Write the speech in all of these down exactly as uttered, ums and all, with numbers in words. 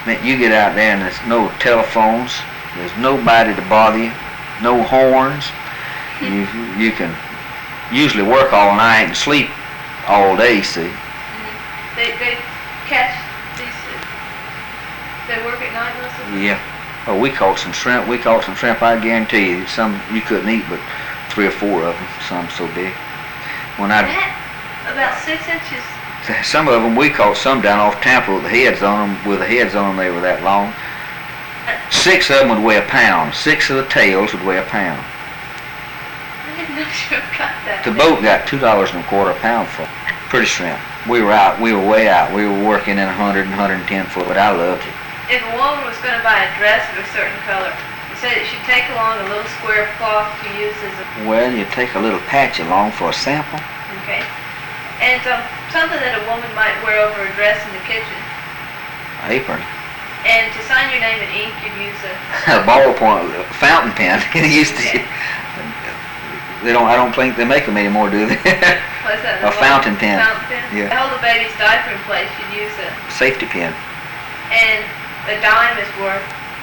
Man, you get out there and there's no telephones, there's nobody to bother you, no horns. You you can usually work all night and sleep all day, see. Mm-hmm. They they catch these. They work at night most of the time? Yeah. Oh, we caught some shrimp. We caught some shrimp. I guarantee you, some you couldn't eat, but three or four of them. Some so big. When I that, about six inches. Some of them we caught some down off Tampa with the heads on them. With the heads on them, they were that long. Six of them would weigh a pound. Six of the tails would weigh a pound. I didn't know shrimp got that. The boat got two dollars and a quarter a pound for pretty shrimp. We were out. We were way out. We were working in a hundred and hundred and ten foot, but I loved it. If a woman was going to buy a dress of a certain color, you said that she'd take along a little square cloth to use as a... Well, you take a little patch along for a sample. Okay. And um, something that a woman might wear over a dress in the kitchen. Apron. And to sign your name in ink, you'd use a... A ballpoint, a fountain pen. They used to... Okay. They don't, I don't think they make them anymore, do they? What's that? A fountain pen. Fountain pen? Yeah. To hold the baby's diaper in place, you'd use a... Safety pin. And a dime is worth.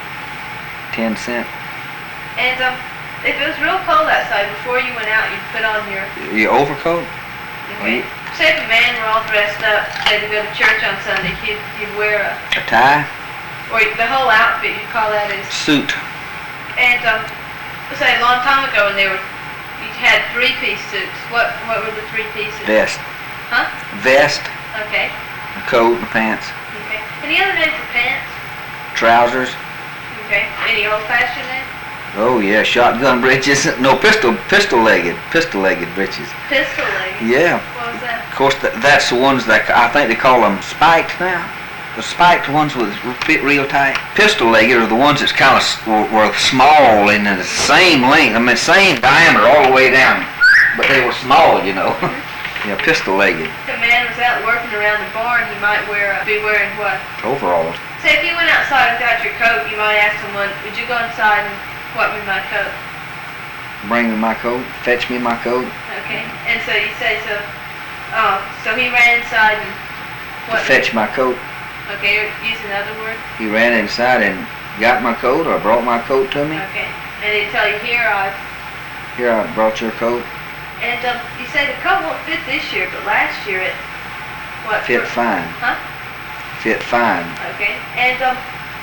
Ten cent. And um, if it was real cold outside, before you went out, you'd put on your... Your overcoat? Okay. Say if a man were all dressed up, say to go to church on Sunday, he'd, he'd wear a... A tie? Or the whole outfit, you'd call that his... Suit. And um, say a long time ago when they were... You had three-piece suits. What what were the three pieces? Vest. Huh? Vest. Okay. A coat and pants. Okay. Any other name for pants? Trousers. Okay. Any old-fashioned name? Oh yeah, shotgun breeches. No, pistol, pistol-legged, pistol-legged breeches. Pistol-legged? Yeah. What was that? Of course, th that's the ones that I think they call them spiked now. The spiked ones with fit real tight. Pistol-legged are the ones that's kind of were, were small and the same length. I mean, same diameter all the way down, but they were small, you know. Yeah, pistol-legged. If a man was out working around the barn, he might wear a, be wearing what? Overalls. Say if you went outside without your coat, you might ask someone, would you go inside and what me my coat? Bring me my coat. Fetch me my coat. Okay. And so you say so. Oh, so he ran inside and what? To fetch my coat. Okay, use another word. He ran inside and got my coat or brought my coat to me. Okay. And he'd tell you, here I... Here, I brought your coat. And um, you say the coat won't fit this year, but last year it... What? Fit for, fine. Huh? Fit fine. Okay. And um,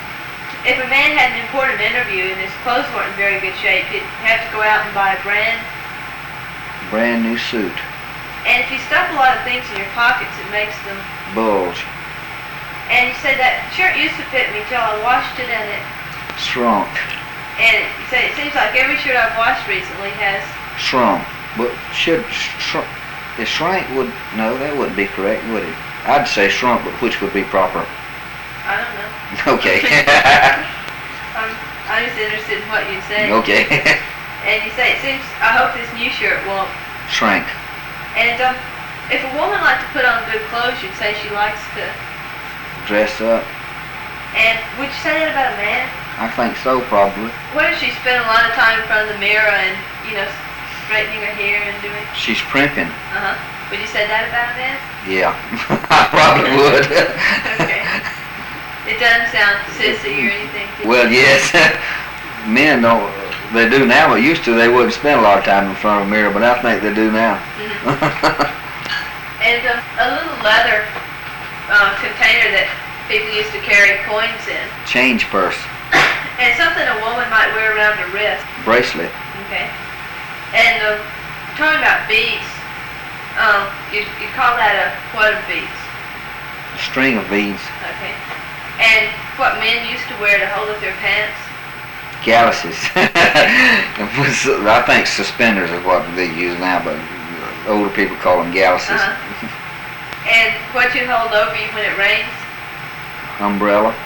if a man had an important interview and his clothes weren't in very good shape, he'd have to go out and buy a brand... Brand new suit. And if you stuff a lot of things in your pockets, it makes them... Bulge. And you said that shirt used to fit me till I washed it and it... Shrunk. And you say it seems like every shirt I've washed recently has... Shrunk. But should shrunk. If shrank would... No, that wouldn't be correct, would it? I'd say shrunk, but which would be proper? I don't know. Okay. I'm, I'm just interested in what you say. Okay. And you say it seems... I hope this new shirt won't... Shrank. And um, if a woman liked to put on good clothes, you'd say she likes to... Dress up. And would you say that about a man? I think so, probably. What if she spent a lot of time in front of the mirror and, you know, straightening her hair and doing... She's primping. Uh-huh. Would you say that about a man? Yeah. I probably would. Okay. It doesn't sound sissy or anything. Well, yes. Men don't... They do now, but used to they wouldn't spend a lot of time in front of a mirror, but I think they do now. Mm-hmm. And um, a little leather uh, container that people used to carry coins in. Change purse. And something a woman might wear around her wrist. Bracelet. Okay. And um, talking about beads, um, you you call that a what of beads? A string of beads. Okay. And what men used to wear to hold up their pants? Galluses. I think suspenders is what they use now, but older people call them galluses. Uh-huh. And what you hold over you when it rains? Umbrella.